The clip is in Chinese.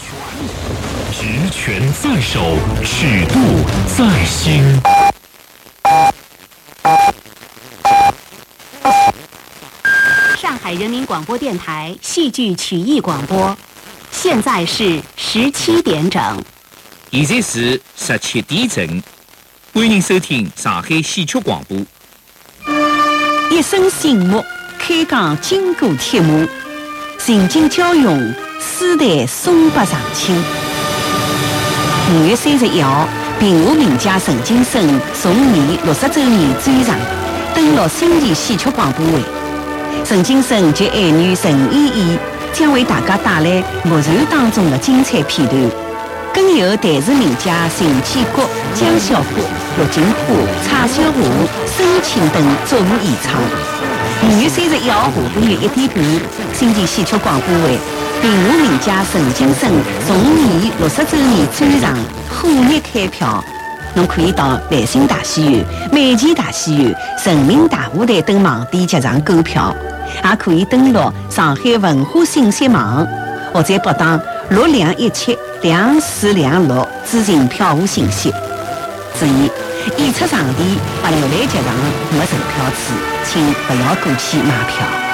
职权在手，尺度在心。 上海人民广播电台戏剧曲艺广播，现在是17点整。 现在是17点整，欢迎收听上海戏曲广播。 一声醒目，开讲经过铁幕，情景交融，诗坛松柏长青。5月31号，评话名家陈金生重年60周年专场登陆新奇戏曲广播会。陈金生及爱女陈依依将为大家带来幕前当中的精彩片段，更有台视名家陈建国、江小国、陆金花、蔡小华、申请等作舞演唱。5月31号下半日1点半，新奇戏曲广播会评话名家陈金生重年60周年专场火热开票。侬可以到兰心大戏院、美琪大戏院、人民大舞台等网店结账购票，也可以登录上海文化信息网，或者拨打62172426咨询票务信息。注意，演出场地不留来结账，没售票处，请不要过去买票。